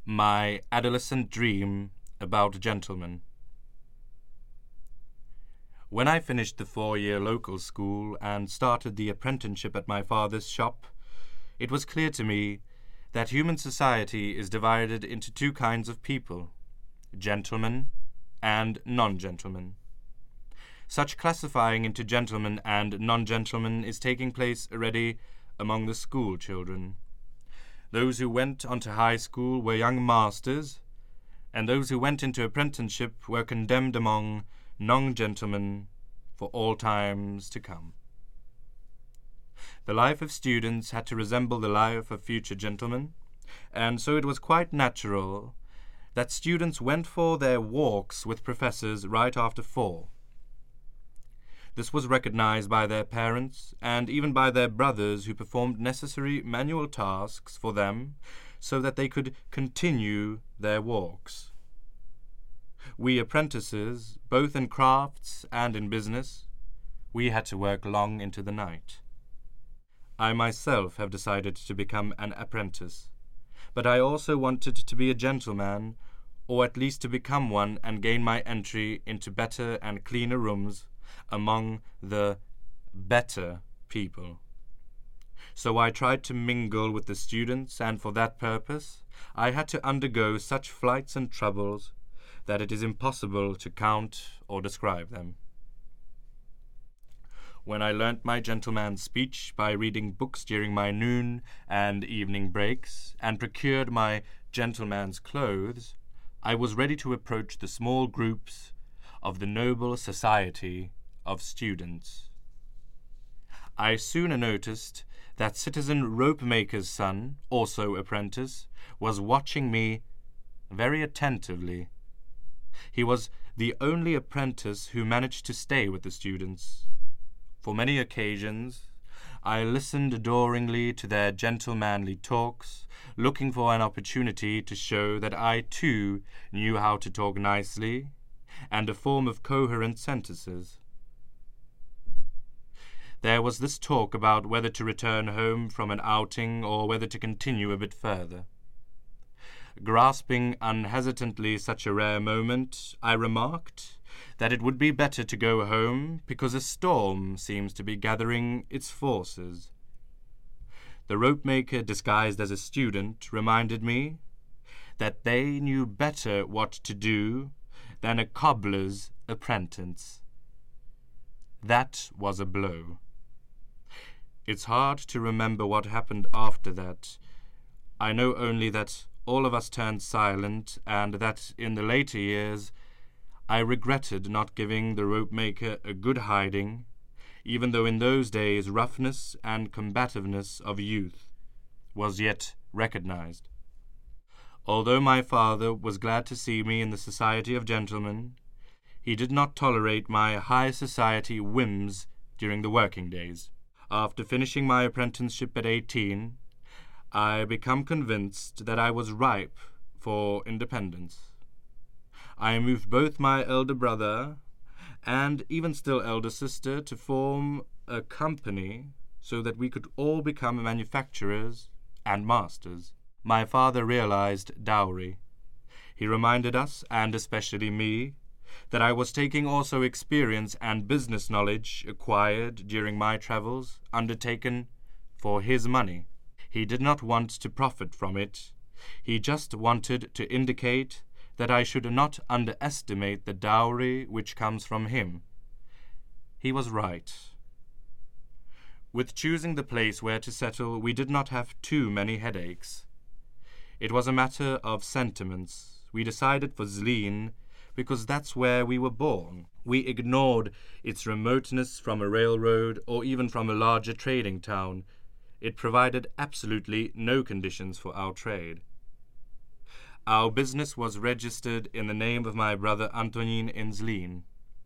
My adolescent dream about gentlemen. When I finished the 4-year local school and started the apprenticeship at my father's shop, it was clear to me that human society is divided into two kinds of people, gentlemen and non-gentlemen. Such classifying into gentlemen and non-gentlemen is taking place already among the school children. Those who went on to high school were young masters, and those who went into apprenticeship were condemned among non-gentlemen for all times to come. The life of students had to resemble the life of future gentlemen, and so it was quite natural that students went for their walks with professors right after 4. This was recognized by their parents and even by their brothers, who performed necessary manual tasks for them so that they could continue their walks. We apprentices, both in crafts and in business, we had to work long into the night. I myself have decided to become an apprentice, but I also wanted to be a gentleman, or at least to become one and gain my entry into better and cleaner rooms among the better people. So I tried to mingle with the students, and for that purpose I had to undergo such flights and troubles that it is impossible to count or describe them. When I learnt my gentleman's speech by reading books during my noon and evening breaks, and procured my gentleman's clothes, I was ready to approach the small groups of the noble society of students. I soon noticed that citizen rope-maker's son, also apprentice, was watching me very attentively. He was the only apprentice who managed to stay with the students. For many occasions I listened adoringly to their gentlemanly talks, looking for an opportunity to show that I too knew how to talk nicely and a form of coherent sentences. There was this talk about whether to return home from an outing or whether to continue a bit further. Grasping unhesitantly such a rare moment, I remarked that it would be better to go home because a storm seems to be gathering its forces. The rope-maker, disguised as a student, reminded me that they knew better what to do than a cobbler's apprentice. That was a blow. It's hard to remember what happened after that. I know only that all of us turned silent, and that in the later years I regretted not giving the rope-maker a good hiding, even though in those days roughness and combativeness of youth was yet recognized. Although my father was glad to see me in the society of gentlemen, he did not tolerate my high society whims during the working days. After finishing my apprenticeship at 18, I became convinced that I was ripe for independence. I moved both my elder brother and even still elder sister to form a company so that we could all become manufacturers and masters. My father realized dowry. He reminded us, and especially me, that I was taking also experience and business knowledge acquired during my travels, undertaken for his money. He did not want to profit from it. He just wanted to indicate that I should not underestimate the dowry which comes from him. He was right. With choosing the place where to settle, we did not have too many headaches. It was a matter of sentiments. We decided for Zlín because that's where we were born. We ignored its remoteness from a railroad or even from a larger trading town. It provided absolutely no conditions for our trade. Our business was registered in the name of my brother Antonín in Zlín.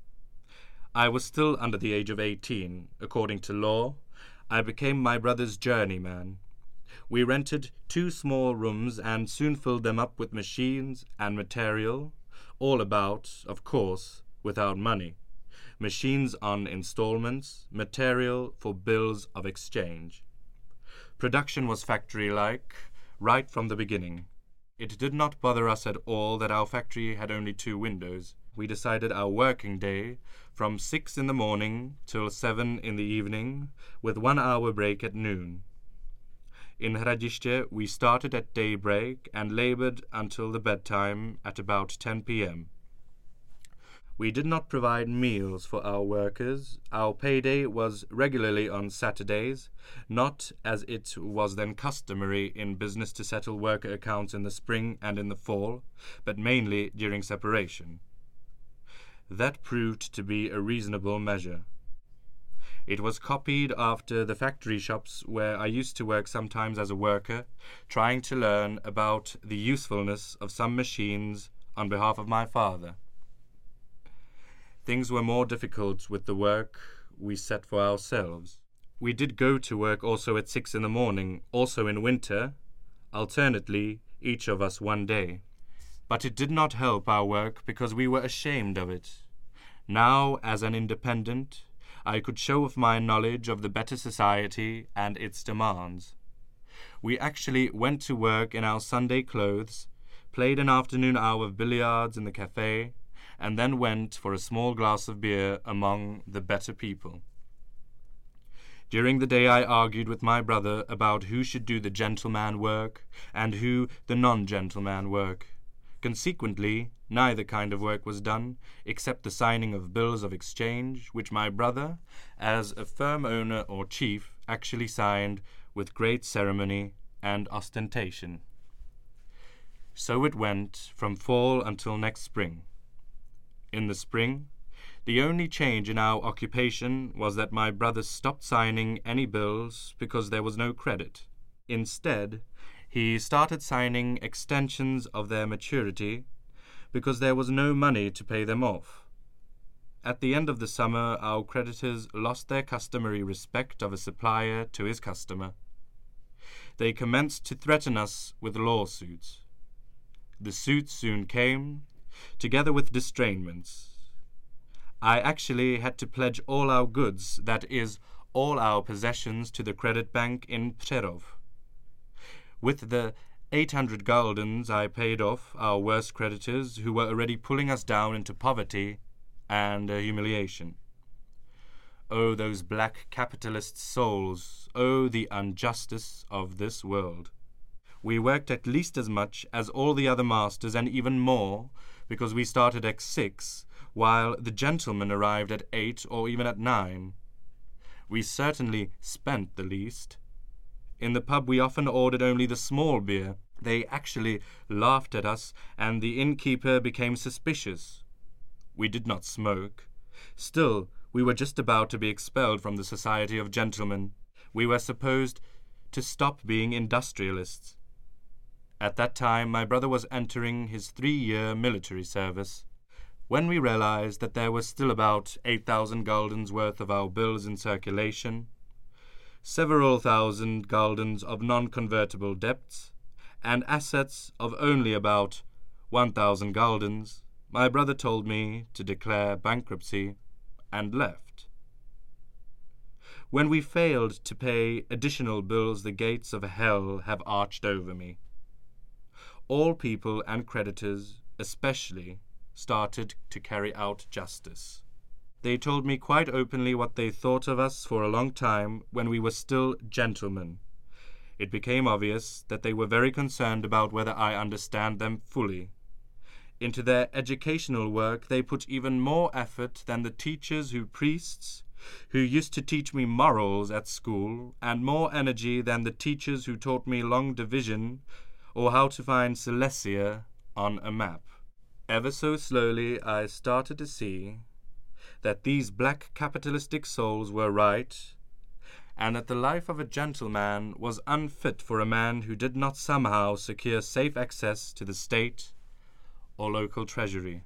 I was still under the age of 18. According to law, I became my brother's journeyman. We rented 2 small rooms and soon filled them up with machines and material, all about, of course, without money. Machines on installments, material for bills of exchange. Production was factory-like right from the beginning. It did not bother us at all that our factory had only 2 windows. We decided our working day from 6 in the morning till 7 in the evening, with 1 hour break at noon. In Hradiště we started at daybreak and labored until the bedtime at about 10 p.m. We did not provide meals for our workers. Our payday was regularly on Saturdays, not as it was then customary in business to settle worker accounts in the spring and in the fall, but mainly during separation. That proved to be a reasonable measure. It was copied after the factory shops where I used to work sometimes as a worker, trying to learn about the usefulness of some machines on behalf of my father. Things were more difficult with the work we set for ourselves. We did go to work also at 6 in the morning, also in winter, alternately, each of us 1 day. But it did not help our work because we were ashamed of it. Now, as an independent, I could show off my knowledge of the better society and its demands. We actually went to work in our Sunday clothes, played an afternoon hour of billiards in the cafe, and then went for a small glass of beer among the better people. During the day I argued with my brother about who should do the gentleman work and who the non-gentleman work. Consequently, neither kind of work was done, except the signing of bills of exchange, which my brother, as a firm owner or chief, actually signed with great ceremony and ostentation. So it went from fall until next spring. In the spring, the only change in our occupation was that my brother stopped signing any bills because there was no credit. Instead, he started signing extensions of their maturity because there was no money to pay them off. At the end of the summer, our creditors lost their customary respect of a supplier to his customer. They commenced to threaten us with lawsuits. The suits soon came, together with distrainments. I actually had to pledge all our goods, that is, all our possessions, to the credit bank in Přerov. With the 800 guldens I paid off our worst creditors, who were already pulling us down into poverty and humiliation. Oh, those black capitalist souls! Oh, the injustice of this world! We worked at least as much as all the other masters, and even more, because we started at 6, while the gentlemen arrived at 8 or even at 9. We certainly spent the least. In the pub we often ordered only the small beer. They actually laughed at us, and the innkeeper became suspicious. We did not smoke. Still, we were just about to be expelled from the Society of Gentlemen. We were supposed to stop being industrialists. At that time my brother was entering his 3-year military service. When we realized that there was still about 8,000 guldens worth of our bills in circulation, several thousand guldens of non-convertible debts, and assets of only about 1,000 guldens, my brother told me to declare bankruptcy and left. When we failed to pay additional bills, the gates of hell have arched over me. All people and creditors, especially, started to carry out justice. They told me quite openly what they thought of us for a long time when we were still gentlemen. It became obvious that they were very concerned about whether I understand them fully. Into their educational work they put even more effort than the teachers priests who used to teach me morals at school, and more energy than the teachers who taught me long division or how to find Silesia on a map. Ever so slowly I started to see that these black capitalistic souls were right, and that the life of a gentleman was unfit for a man who did not somehow secure safe access to the state or local treasury.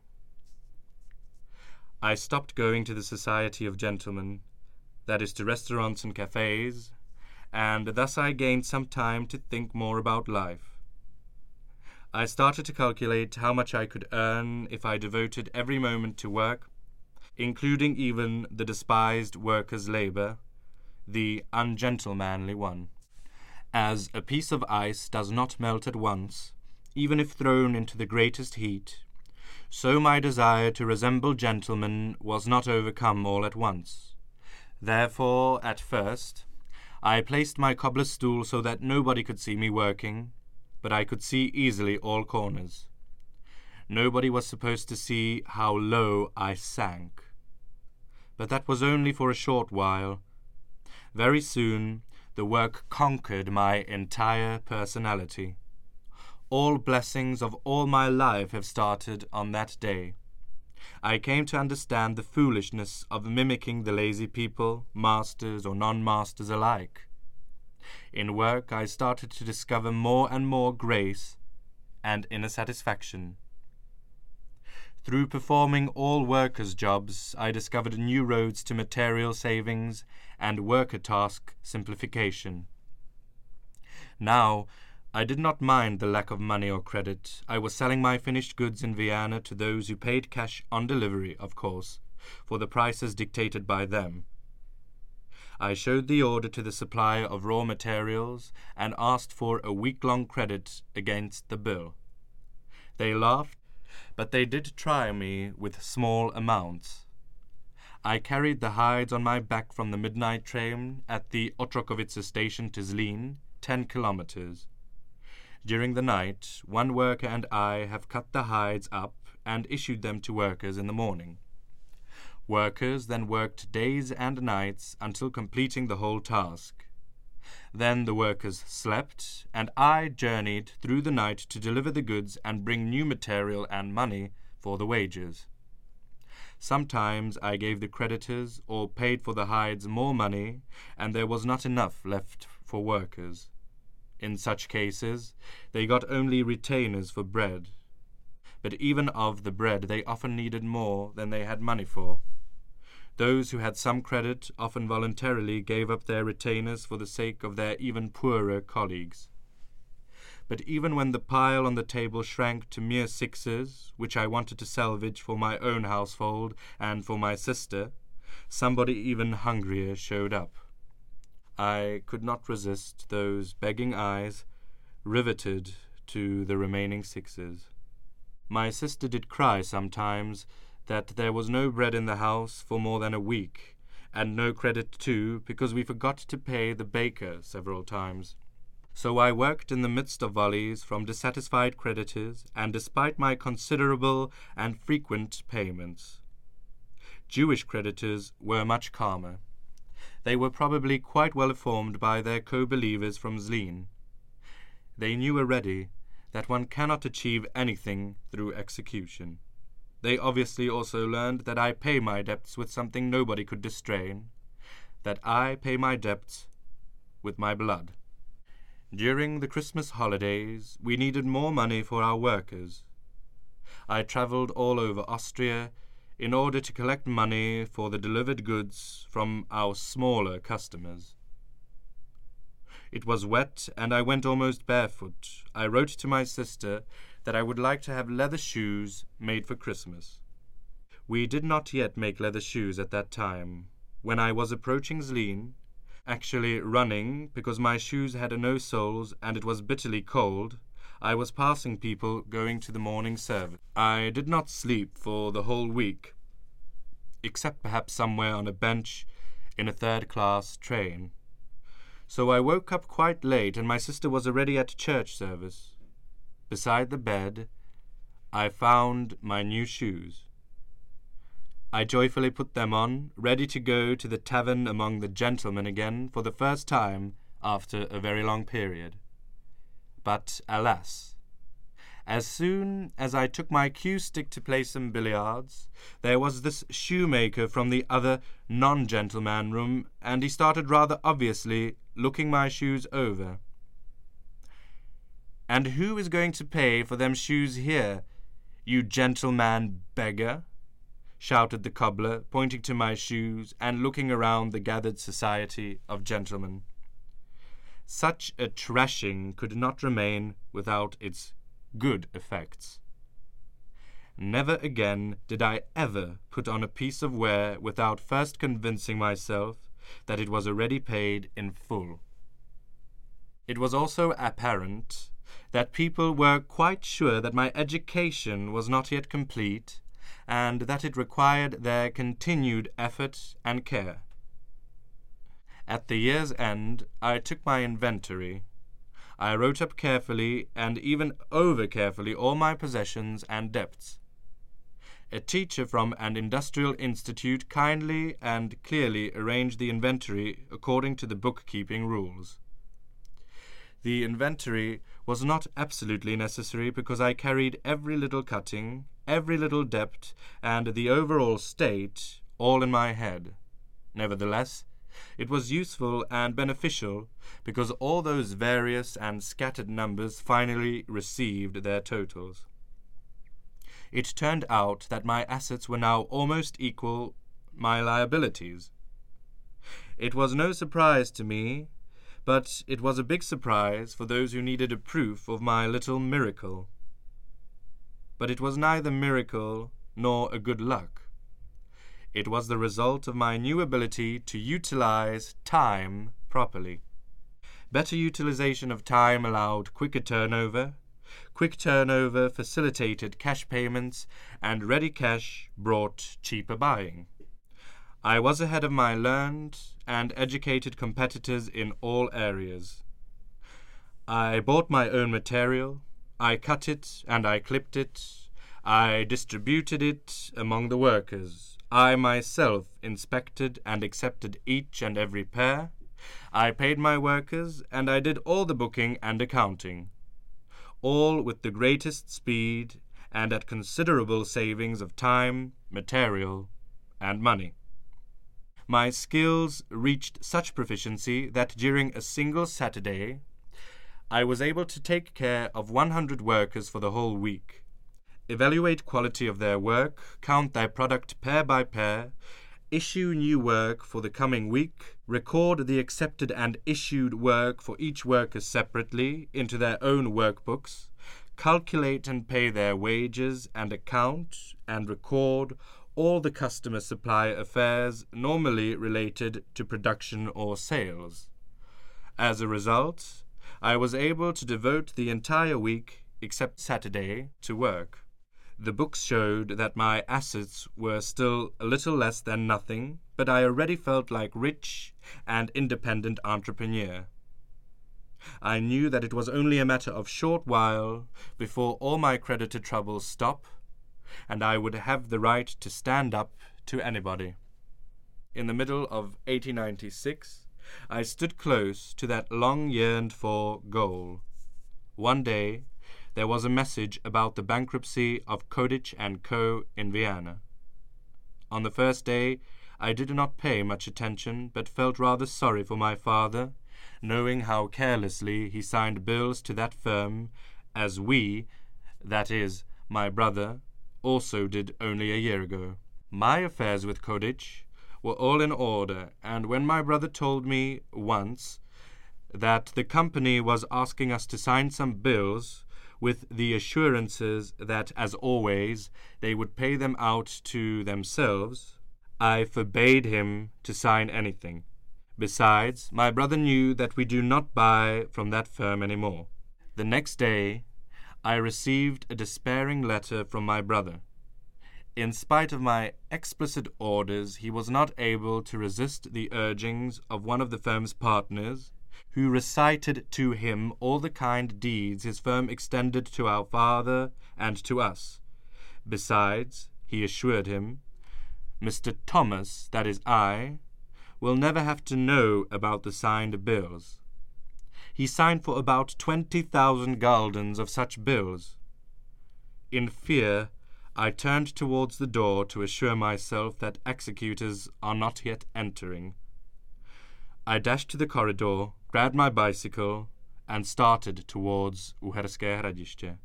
I stopped going to the Society of Gentlemen, that is to restaurants and cafes, and thus I gained some time to think more about life. I started to calculate how much I could earn if I devoted every moment to work, including even the despised workers' labour, the ungentlemanly one. As a piece of ice does not melt at once, even if thrown into the greatest heat, so my desire to resemble gentlemen was not overcome all at once. Therefore, at first, I placed my cobbler's stool so that nobody could see me working, but I could see easily all corners. Nobody was supposed to see how low I sank. But that was only for a short while. Very soon, the work conquered my entire personality. All blessings of all my life have started on that day. I came to understand the foolishness of mimicking the lazy people, masters or non-masters alike. In work, I started to discover more and more grace and inner satisfaction. Through performing all workers' jobs, I discovered new roads to material savings and worker task simplification. Now, I did not mind the lack of money or credit. I was selling my finished goods in Vienna to those who paid cash on delivery, of course, for the prices dictated by them. I showed the order to the supplier of raw materials and asked for a week-long credit against the bill. They laughed, but they did try me with small amounts. I carried the hides on my back from the midnight train at the Otrokovice station to Zlín, 10 kilometers. During the night, one worker and I have cut the hides up and issued them to workers in the morning. Workers then worked days and nights until completing the whole task. Then the workers slept, and I journeyed through the night to deliver the goods and bring new material and money for the wages. Sometimes I gave the creditors or paid for the hides more money, and there was not enough left for workers. In such cases, they got only retainers for bread. But even of the bread they often needed more than they had money for. Those who had some credit often voluntarily gave up their retainers for the sake of their even poorer colleagues. But even when the pile on the table shrank to mere sixes, which I wanted to salvage for my own household and for my sister, somebody even hungrier showed up. I could not resist those begging eyes riveted to the remaining sixes. My sister did cry sometimes that there was no bread in the house for more than a week, and no credit too, because we forgot to pay the baker several times. So I worked in the midst of volleys from dissatisfied creditors, and despite my considerable and frequent payments. Jewish creditors were much calmer. They were probably quite well informed by their co-believers from Zlín. They knew already that one cannot achieve anything through execution. They obviously also learned that I pay my debts with something nobody could distrain, that I pay my debts with my blood. During the Christmas holidays, we needed more money for our workers. I travelled all over Austria in order to collect money for the delivered goods from our smaller customers. It was wet, and I went almost barefoot. I wrote to my sister that I would like to have leather shoes made for Christmas. We did not yet make leather shoes at that time. When I was approaching Zlín, actually running because my shoes had no soles and it was bitterly cold, I was passing people going to the morning service. I did not sleep for the whole week, except perhaps somewhere on a bench in a third-class train. So I woke up quite late, and my sister was already at church service. Beside the bed, I found my new shoes. I joyfully put them on, ready to go to the tavern among the gentlemen again for the first time after a very long period. But, alas, as soon as I took my cue stick to play some billiards, there was this shoemaker from the other non-gentleman room, and he started rather obviously looking my shoes over. "And who is going to pay for them shoes here, you gentleman beggar?" shouted the cobbler, pointing to my shoes and looking around the gathered society of gentlemen. Such a thrashing could not remain without its good effects. Never again did I ever put on a piece of wear without first convincing myself that it was already paid in full. It was also apparent that people were quite sure that my education was not yet complete, and that it required their continued effort and care. At the year's end, I took my inventory. I wrote up carefully, and even over-carefully, all my possessions and debts. A teacher from an industrial institute kindly and clearly arranged the inventory according to the bookkeeping rules. The inventory was not absolutely necessary because I carried every little cutting, every little debt, and the overall state all in my head. Nevertheless, it was useful and beneficial because all those various and scattered numbers finally received their totals. It turned out that my assets were now almost equal my liabilities. It was no surprise to me, but it was a big surprise for those who needed a proof of my little miracle. But it was neither miracle nor a good luck. It was the result of my new ability to utilize time properly. Better utilization of time allowed quicker turnover. Quick turnover facilitated cash payments, and ready cash brought cheaper buying. I was ahead of my learned and educated competitors in all areas. I bought my own material, I cut it and I clipped it, I distributed it among the workers, I myself inspected and accepted each and every pair, I paid my workers, and I did all the booking and accounting, all with the greatest speed and at considerable savings of time, material, and money. My skills reached such proficiency that during a single Saturday I was able to take care of 100 workers for the whole week, evaluate quality of their work, count their product pair by pair, issue new work for the coming week, record the accepted and issued work for each worker separately into their own workbooks, calculate and pay their wages, and account and record all the customer supply affairs normally related to production or sales. As a result, I was able to devote the entire week, except Saturday, to work. The books showed that my assets were still a little less than nothing, but I already felt like rich and independent entrepreneur. I knew that it was only a matter of short while before all my creditor troubles stop, and I would have the right to stand up to anybody. In the middle of 1896, I stood close to that long-yearned-for goal. One day, there was a message about the bankruptcy of Kodich & Co. in Vienna. On the first day, I did not pay much attention, but felt rather sorry for my father, knowing how carelessly he signed bills to that firm, as we, that is, my brother, also did only a year ago. My affairs with Kodich were all in order, and when my brother told me once that the company was asking us to sign some bills with the assurances that, as always, they would pay them out to themselves, I forbade him to sign anything. Besides, my brother knew that we do not buy from that firm any more. The next day, I received a despairing letter from my brother. In spite of my explicit orders, he was not able to resist the urgings of one of the firm's partners, who recited to him all the kind deeds his firm extended to our father and to us. Besides, he assured him, Mr. Thomas, that is I, will never have to know about the signed bills. He signed for about 20,000 guldens of such bills. In fear, I turned towards the door to assure myself that executors are not yet entering. I dashed to the corridor, grabbed my bicycle, and started towards Uherské Hradiště.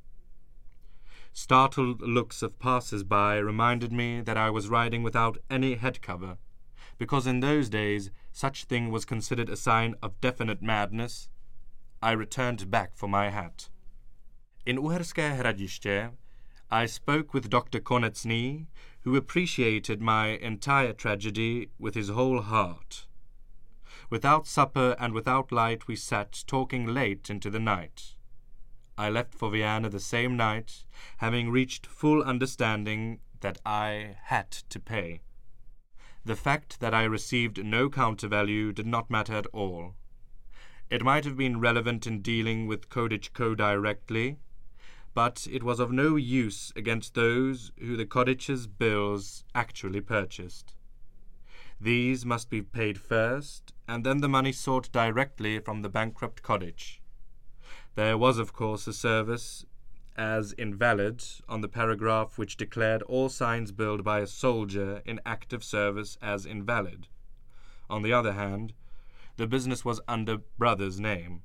Startled looks of passers-by reminded me that I was riding without any head cover, because in those days such thing was considered a sign of definite madness. I returned back for my hat. In Uherské Hradiště, I spoke with Dr. Konecný, who appreciated my entire tragedy with his whole heart. Without supper and without light we sat talking late into the night. I left for Vienna the same night, having reached full understanding that I had to pay. The fact that I received no counter-value did not matter at all. It might have been relevant in dealing with Kodig Co. directly, but it was of no use against those who the Kodig's bills actually purchased. These must be paid first, and then the money sought directly from the bankrupt Kodig. There was, of course, a service as invalid on the paragraph which declared all signs billed by a soldier in active service as invalid. On the other hand, the business was under brother's name.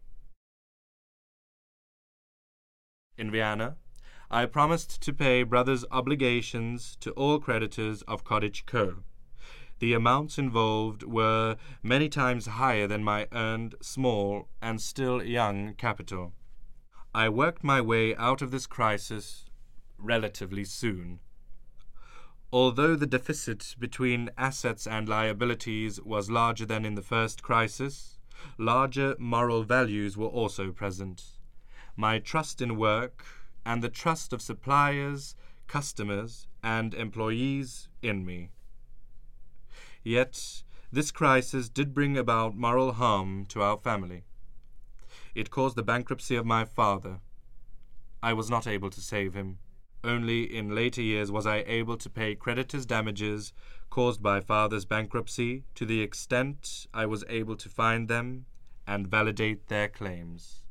In Vienna, I promised to pay brother's obligations to all creditors of Kodig Co. The amounts involved were many times higher than my earned small and still young capital. I worked my way out of this crisis relatively soon. Although the deficit between assets and liabilities was larger than in the first crisis, larger moral values were also present. My trust in work and the trust of suppliers, customers, and employees in me. Yet, this crisis did bring about moral harm to our family. It caused the bankruptcy of my father. I was not able to save him. Only in later years was I able to pay creditors' damages caused by father's bankruptcy to the extent I was able to find them and validate their claims.